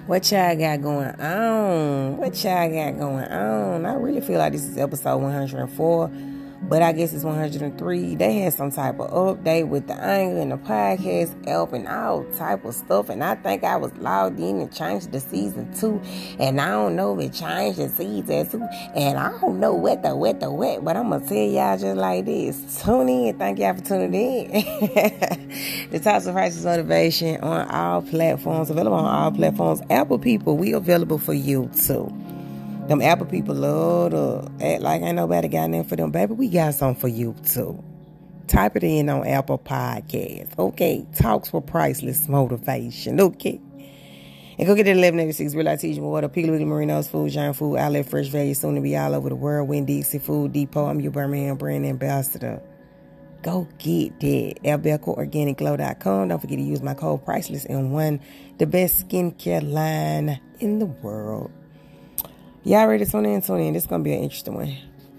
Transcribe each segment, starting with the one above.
What y'all got going on? What y'all got going on? I really feel like this is episode 104, but I guess it's 103. They had some type of update with the Anchor and the podcast app and all type of stuff, and I think I was logged in and changed the season 2, and I don't know if it changed the season 2, and I don't know what, but I'm gonna tell y'all just like this. Tune in. Thank y'all for tuning in. The Tops of Righteous Motivation on all platforms, available on all platforms. Apple people, we available for you too. Them Apple people love to act like ain't nobody got nothing for them. Baby, we got something for you too. Type it in on Apple Podcasts. Okay, Talks for Priceless Motivation. Okay. And go get that 1186 Real Life Teaching Water, Piggly Wiggly Marinos Food, Giant Food, Outlet Fresh Value, soon to be all over the world. Winn-Dixie Food Depot. I'm your Birmingham brand ambassador. Go get that. AlbercoOrganicGlow.com. Don't forget to use my code Priceless and win the best skincare line in the world. Y'all ready to tune in? Tune in. This is going to be an interesting one.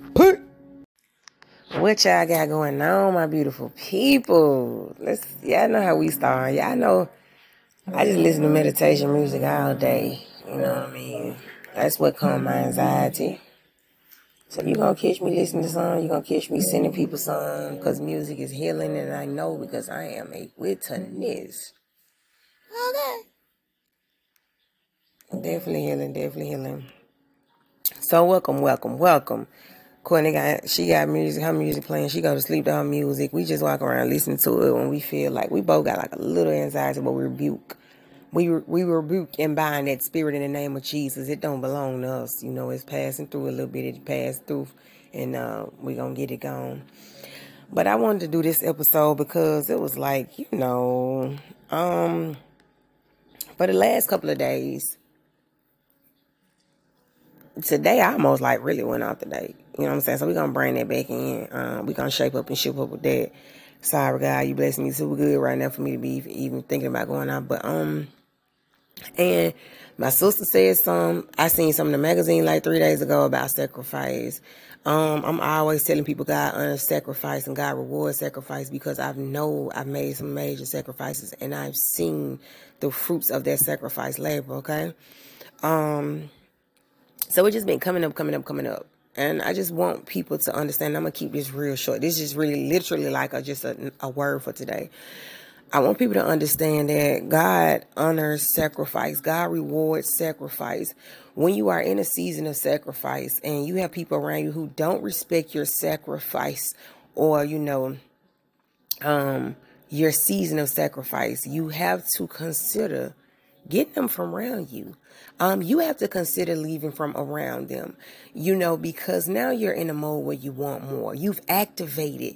What y'all got going on, my beautiful people? Y'all know how we start. Y'all know I just listen to meditation music all day. You know what I mean? That's what calms my anxiety. So you're going to catch me listening to some, you're going to catch me sending people some, because music is healing, and I know because I am a witness. Okay. Definitely healing. So welcome. Courtney she got music, her music playing. She go to sleep to her music. We just walk around listening to it when we feel like we both got like a little anxiety, but we rebuke. We rebuke and bind that spirit in the name of Jesus. It don't belong to us. You know, it's passing through a little bit. It passed through, and we're going to get it gone. But I wanted to do this episode because it was like, for the last couple of days, today I almost like really went out today. You know what I'm saying? So we're going to bring that back in. We're going to shape up and ship up with that. Sorry, God, you blessing me super good right now for me to be even thinking about going out. But, and my sister said I seen some in the magazine like 3 days ago about sacrifice. I'm always telling people God honors sacrifice and God rewards sacrifice because I've made some major sacrifices and I've seen the fruits of that sacrifice labor, okay? So it's just been coming up. And I just want people to understand, I'm going to keep this real short. This is really literally like just a word for today. I want people to understand that God honors sacrifice. God rewards sacrifice. When you are in a season of sacrifice and you have people around you who don't respect your sacrifice or, your season of sacrifice, you have to consider getting them from around you. You have to consider leaving from around them, because now you're in a mode where you want more. You've activated,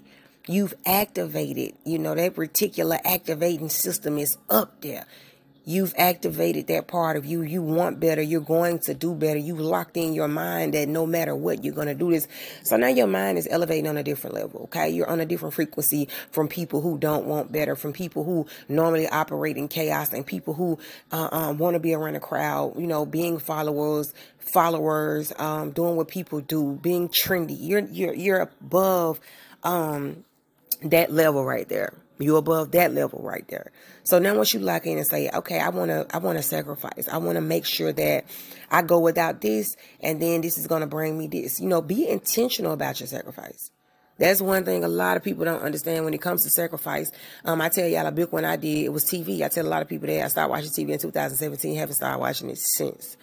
that reticular activating system is up there. You've activated that part of you. You want better. You're going to do better. You've locked in your mind that no matter what, you're going to do this. So now your mind is elevating on a different level, okay? You're on a different frequency from people who don't want better, from people who normally operate in chaos, and people who want to be around a crowd, being followers, doing what people do, being trendy. You're above that level right there. You're above that level right there. So now once you lock in and say, okay, I want to sacrifice. I want to make sure that I go without this, and then this is going to bring me this. Be intentional about your sacrifice. That's one thing a lot of people don't understand when it comes to sacrifice. I tell y'all a big one I did, it was TV. I tell a lot of people that I started watching TV in 2017, haven't started watching it since.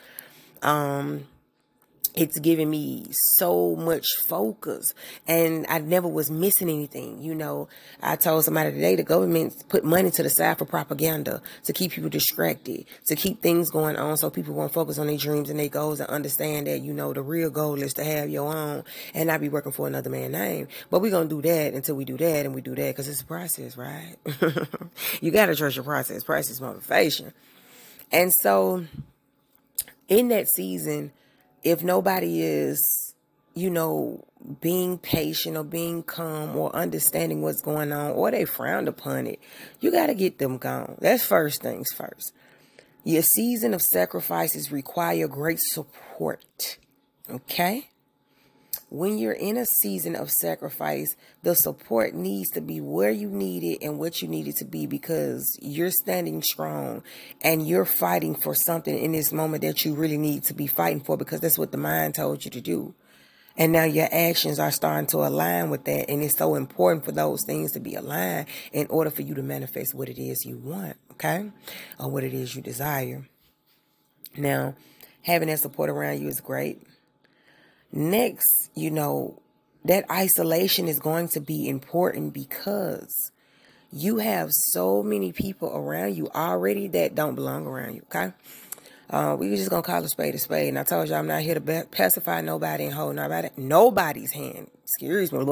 It's giving me so much focus, and I never was missing anything. I told somebody today the government put money to the side for propaganda to keep people distracted, to keep things going on so people won't focus on their dreams and their goals and understand that, the real goal is to have your own and not be working for another man's name. But we're going to do that until we do that, and we do that because it's a process, right? You got to trust your process. Process motivation. And so in that season, if nobody is, being patient or being calm or understanding what's going on, or they frowned upon it, you got to get them gone. That's first things first. Your season of sacrifices require great support. Okay? when you're in a season of sacrifice, the support needs to be where you need it and what you need it to be, because you're standing strong and you're fighting for something in this moment that you really need to be fighting for, because that's what the mind told you to do. And now your actions are starting to align with that. And it's so important for those things to be aligned in order for you to manifest what it is you want, okay? Or what it is you desire. Now, having that support around you is great. Next, that isolation is going to be important because you have so many people around you already that don't belong around you, okay? We just going to call a spade a spade. And I told you I'm not here to pacify nobody and hold nobody's hand. Excuse me.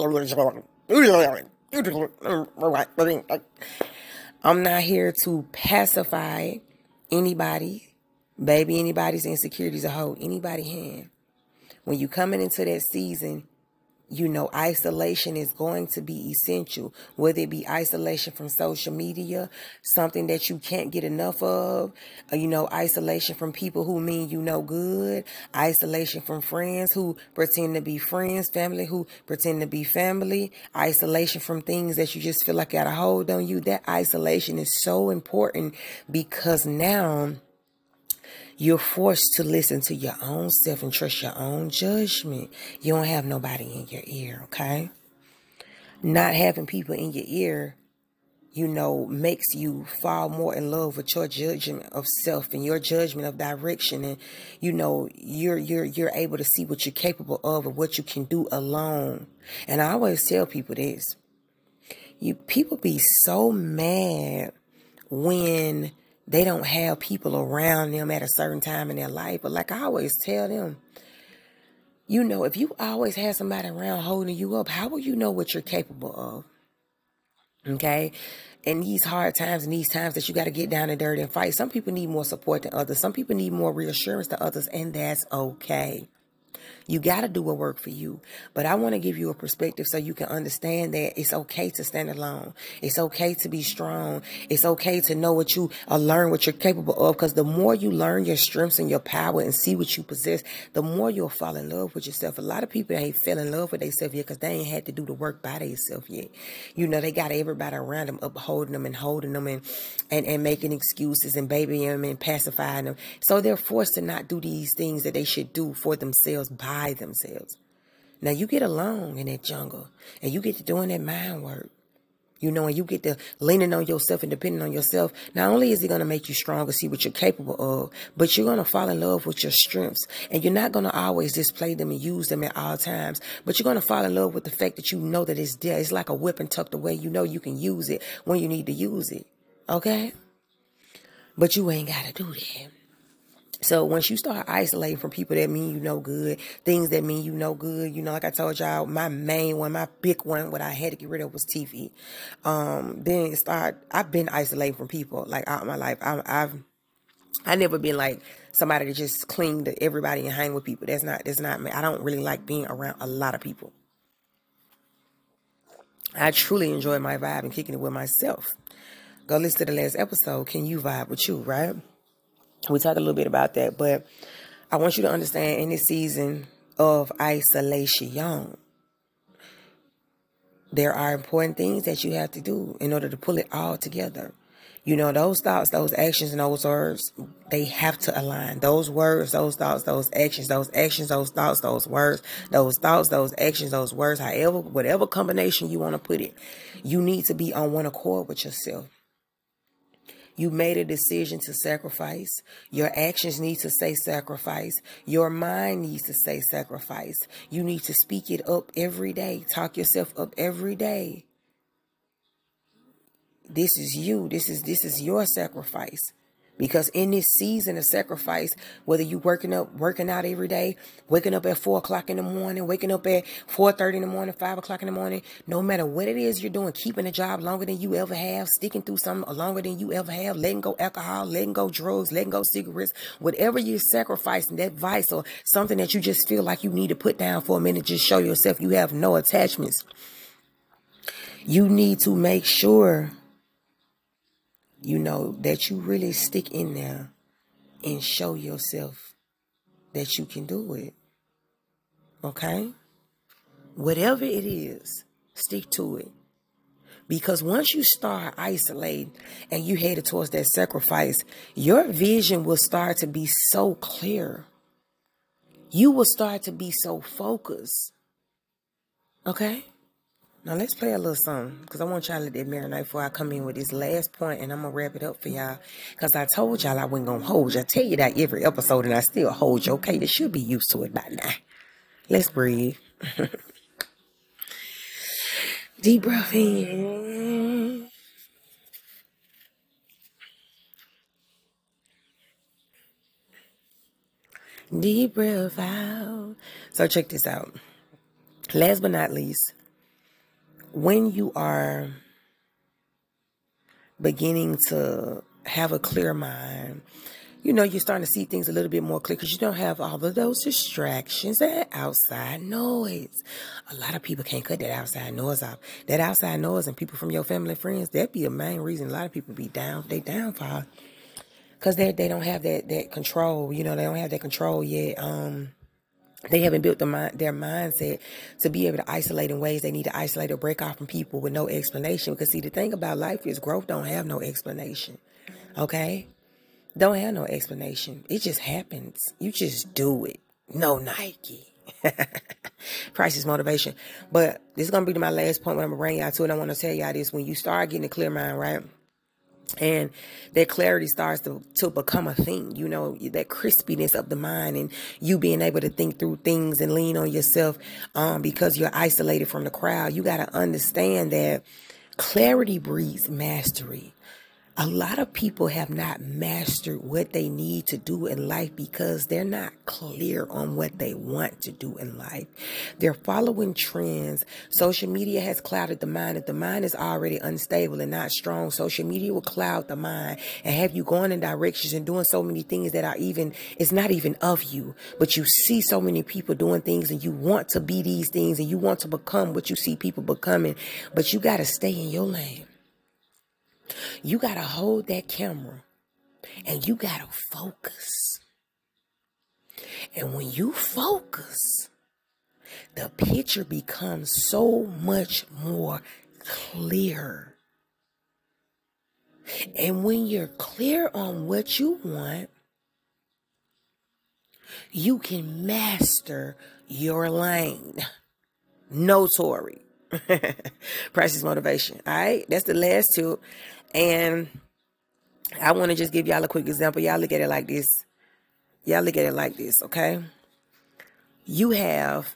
I'm not here to pacify anybody, baby, anybody's insecurities or hold anybody's hand. When you coming into that season, isolation is going to be essential, whether it be isolation from social media, something that you can't get enough of, isolation from people who mean good, isolation from friends who pretend to be friends, family who pretend to be family, isolation from things that you just feel like got a hold on you. That isolation is so important because now you're forced to listen to your own self and trust your own judgment. You don't have nobody in your ear, okay? Not having people in your ear, makes you fall more in love with your judgment of self and your judgment of direction. And, you're able to see what you're capable of and what you can do alone. And I always tell people this. People be so mad when they don't have people around them at a certain time in their life. But like I always tell them, if you always have somebody around holding you up, how will you know what you're capable of? Okay? In these hard times and these times that you got to get down and dirty and fight, some people need more support than others. Some people need more reassurance than others, and that's okay. You got to do what work for you. But I want to give you a perspective so you can understand that it's okay to stand alone. It's okay to be strong. It's okay to know what you learn what you're capable of, because the more you learn your strengths and your power and see what you possess, the more you'll fall in love with yourself. A lot of people ain't fell in love with themselves yet because they ain't had to do the work by themselves yet. They got everybody around them upholding them and holding them and making excuses and babying them and pacifying them. So they're forced to not do these things that they should do for themselves by themselves. Now you get alone in that jungle and you get to doing that mind work, and you get to leaning on yourself and depending on yourself. Not only is it going to make you stronger, see what you're capable of, but you're going to fall in love with your strengths, and you're not going to always display them and use them at all times, but you're going to fall in love with the fact that that it's there. It's like a weapon tucked away. You can use it when you need to use it. Okay? But you ain't got to do that. So once you start isolating from people that mean good, things that mean good, like I told y'all, my main one, my big one, what I had to get rid of was TV. I've been isolating from people like all my life. I've never been like somebody to just cling to everybody and hang with people. That's not me. I don't really like being around a lot of people. I truly enjoy my vibe and kicking it with myself. Go listen to the last episode. Can you vibe with you, right? We talked a little bit about that, but I want you to understand in this season of isolation, there are important things that you have to do in order to pull it all together. Those thoughts, those actions, and those words, they have to align. Those words, those thoughts, those actions, those thoughts, those words, those thoughts, those actions, those words, whatever combination you want to put it, you need to be on one accord with yourself. You made a decision to sacrifice. Your actions need to say sacrifice. Your mind needs to say sacrifice. You need to speak it up every day. Talk yourself up every day. This is you. This is your sacrifice. Because in this season of sacrifice, whether you working out every day, waking up at 4 o'clock in the morning, waking up at 4:30 in the morning, 5 o'clock in the morning, no matter what it is you're doing, keeping a job longer than you ever have, sticking through something longer than you ever have, letting go alcohol, letting go drugs, letting go cigarettes, whatever you're sacrificing, that vice or something that you just feel like you need to put down for a minute, just show yourself you have no attachments. You need to make sure that you really stick in there and show yourself that you can do it. Okay? Whatever it is, stick to it. Because once you start isolating and you headed towards that sacrifice, your vision will start to be so clear. You will start to be so focused. Okay? Now let's play a little something, because I want y'all to let that marinate before I come in with this last point, and I'm going to wrap it up for y'all. Because I told y'all I wasn't going to hold you. I tell you that every episode, and I still hold you. Okay? You should be used to it by now. Let's breathe. Deep breath in. Deep breath out. So check this out. Last but not least, when you are beginning to have a clear mind, you know, you're starting to see things a little bit more clear because you don't have all of those distractions, that outside noise. A lot of people can't cut that outside noise off. That outside noise and people from your family and friends, that'd be a main reason a lot of people be down, they downfall. Because they don't have that control, you know, they don't have that control yet. They haven't built their mindset to be able to isolate in ways they need to isolate or break off from people with no explanation. Because see, the thing about life is growth don't have no explanation. Okay? Don't have no explanation. It just happens. You just do it. No Nike. Priceless motivation. But this is going to be my last point when I'm going to bring y'all to it. I want to tell y'all this. When you start getting a clear mind, right? And that clarity starts to become a thing, you know, that crispiness of the mind and you being able to think through things and lean on yourself because you're isolated from the crowd. You got to understand that clarity breeds mastery. A lot of people have not mastered what they need to do in life because they're not clear on what they want to do in life. They're following trends. Social media has clouded the mind. If the mind is already unstable and not strong, social media will cloud the mind and have you going in directions and doing so many things that are it's not even of you. But you see so many people doing things and you want to be these things and you want to become what you see people becoming. But you got to stay in your lane. You got to hold that camera and you got to focus. And when you focus, the picture becomes so much more clear. And when you're clear on what you want, you can master your lane. No Tory. Priceless motivation. All right. That's the last two. And I want to just give y'all a quick example. Y'all look at it like this. Y'all look at it like this. Okay. You have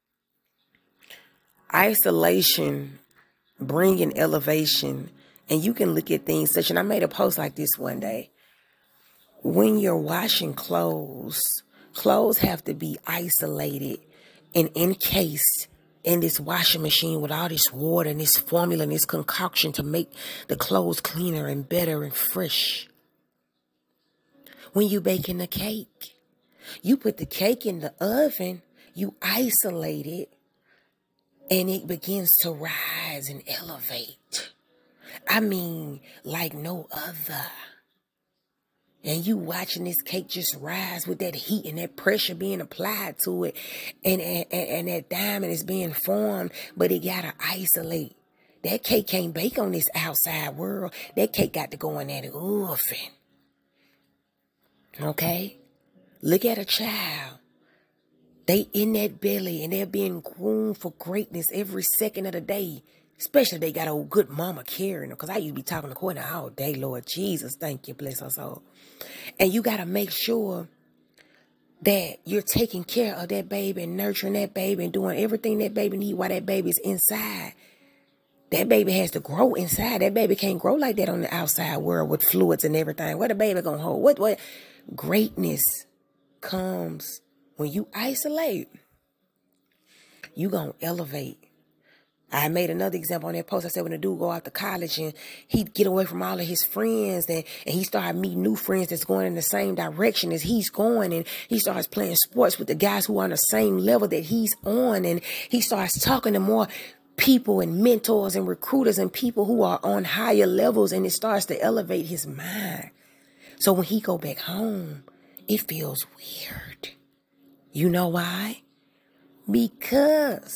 isolation bringing elevation. And you can look at things such. And I made a post like this one day. When you're washing clothes have to be isolated and encased in this washing machine with all this water and this formula and this concoction to make the clothes cleaner and better and fresh. When you baking the cake, you put the cake in the oven, you isolate it, and it begins to rise and elevate. I mean, like no other. And you watching this cake just rise with that heat and that pressure being applied to it. And that diamond is being formed, but it got to isolate. That cake can't bake on this outside world. That cake got to go in that oven. Okay? Look at a child. They in that belly and they're being groomed for greatness every second of the day. Especially they got a good mama carrying them. Because I used to be talking to Courtney all day, Lord Jesus. Thank you. Bless her soul. And you got to make sure that you're taking care of that baby and nurturing that baby and doing everything that baby needs while that baby's inside. That baby has to grow inside. That baby can't grow like that on the outside world with fluids and everything. What the baby going to hold? What? Greatness comes when you isolate. You going to elevate. I made another example on that post. I said when a dude go out to college and he'd get away from all of his friends and he started meeting new friends that's going in the same direction as he's going, and he starts playing sports with the guys who are on the same level that he's on, and he starts talking to more people and mentors and recruiters and people who are on higher levels, and it starts to elevate his mind. So when he go back home, it feels weird. You know why? Because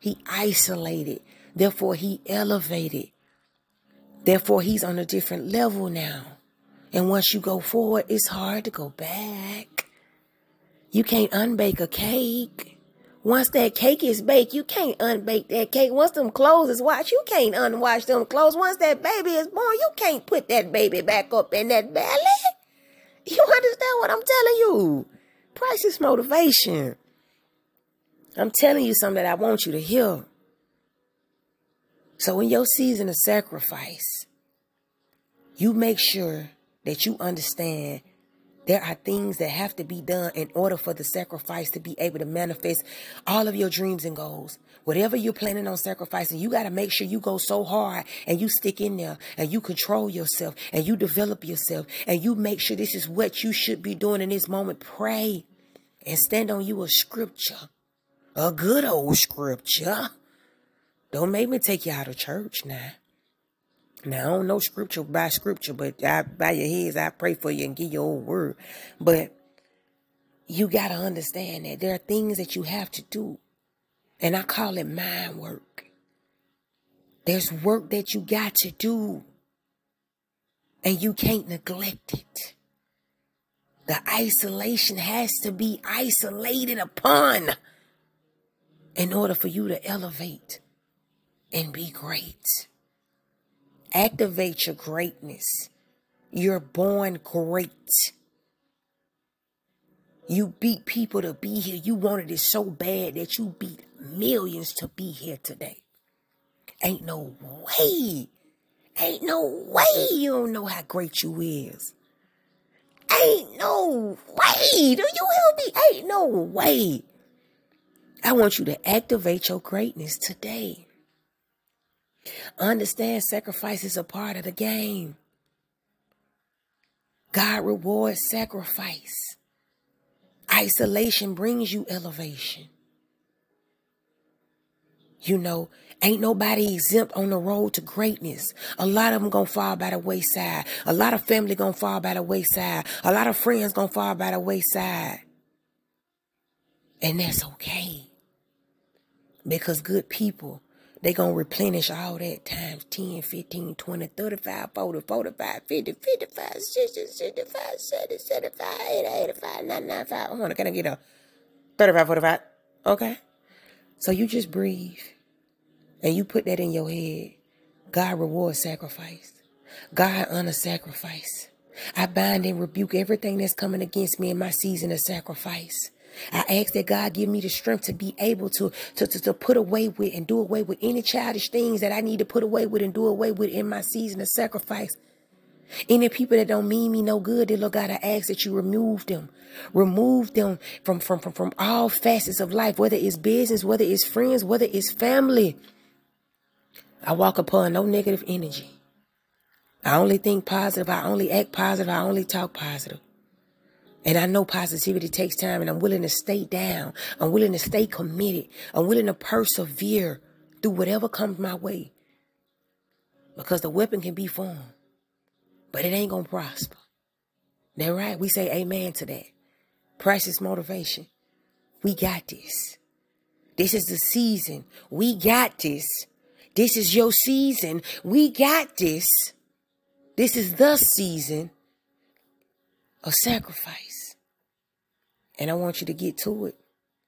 He isolated. Therefore, he elevated. Therefore, he's on a different level now. And once you go forward, it's hard to go back. You can't unbake a cake. Once that cake is baked, you can't unbake that cake. Once them clothes is washed, you can't unwash them clothes. Once that baby is born, you can't put that baby back up in that belly. You understand what I'm telling you? Priceless motivation. I'm telling you something that I want you to hear. So in your season of sacrifice, you make sure that you understand there are things that have to be done in order for the sacrifice to be able to manifest all of your dreams and goals. Whatever you're planning on sacrificing, you got to make sure you go so hard and you stick in there and you control yourself and you develop yourself and you make sure this is what you should be doing in this moment. Pray and stand on you a scripture, a good old scripture. Don't make me take you out of church now. Now, I don't know scripture by scripture, but by your heads, I pray for you and give you old word. But you got to understand that there are things that you have to do. And I call it mind work. There's work that you got to do. And you can't neglect it. The isolation has to be isolated upon in order for you to elevate and be great. Activate your greatness. You're born great. You beat people to be here. You wanted it so bad that you beat millions to be here today. Ain't no way. Ain't no way you don't know how great you is. Ain't no way. Do you hear me? Ain't no way. I want you to activate your greatness today. Understand sacrifice is a part of the game. God rewards sacrifice. Isolation brings you elevation. You know, ain't nobody exempt on the road to greatness. A lot of them gonna fall by the wayside. A lot of family gonna fall by the wayside. A lot of friends gonna fall by the wayside. And that's okay. Because good people, they going to replenish all that times 10, 15, 20, 35, 40, 45, 50, 55, 60, 65, 70, 75, 80, 85, 90, 95. Hold on, can I get a 35, 45? Okay. So you just breathe. And you put that in your head. God rewards sacrifice. God honors sacrifice. I bind and rebuke everything that's coming against me in my season of sacrifice. I ask that God give me the strength to be able to put away with and do away with any childish things that I need to put away with and do away with in my season of sacrifice. Any people that don't mean me no good, dear Lord God, I ask that you remove them. Remove them from all facets of life, whether it's business, whether it's friends, whether it's family. I walk upon no negative energy. I only think positive. I only act positive. I only talk positive. And I know positivity takes time, and I'm willing to stay down. I'm willing to stay committed. I'm willing to persevere through whatever comes my way. Because the weapon can be formed, but it ain't going to prosper. That's right. We say amen to that. Priceless motivation. We got this. This is the season. We got this. This is your season. We got this. This is the season of sacrifice. And I want you to get to it.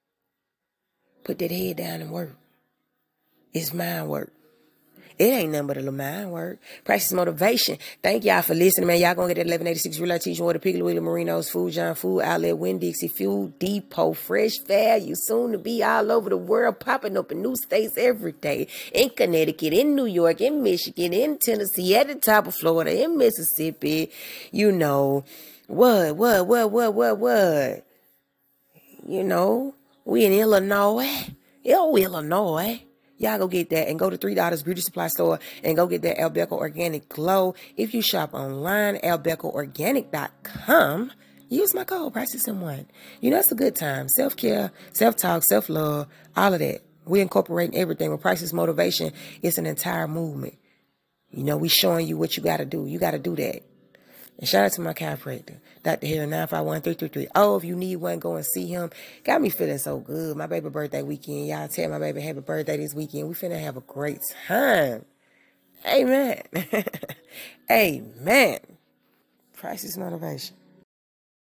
Put that head down and work. It's mind work. It ain't nothing but a little mind work. Priceless motivation. Thank y'all for listening, man. Y'all gonna get that 1186 Real Life Teaching Water, Piggly Wiggly, Marino's, Food John Food Outlet, Winn-Dixie Fuel Depot, Fresh Value, soon to be all over the world, popping up in new states every day. In Connecticut, in New York, in Michigan, in Tennessee, at the top of Florida, in Mississippi. You know, what? You know, we in Illinois. Illinois. Y'all go get that and go to $3 Beauty Supply Store and go get that Albeco Organic Glow. If you shop online, albecoorganic.com, use my code, PricelessM1. You know, it's a good time. Self-care, self-talk, self-love, all of that. We incorporate everything with Priceless Motivation. It's an entire movement. You know, we showing you what you got to do. You got to do that. And shout out to my chiropractor. Dr. Harry 951-333. Oh, if you need one, go and see him. Got me feeling so good. My baby birthday weekend. Y'all tell my baby happy birthday this weekend. We finna have a great time. Amen. Amen. Crisis motivation.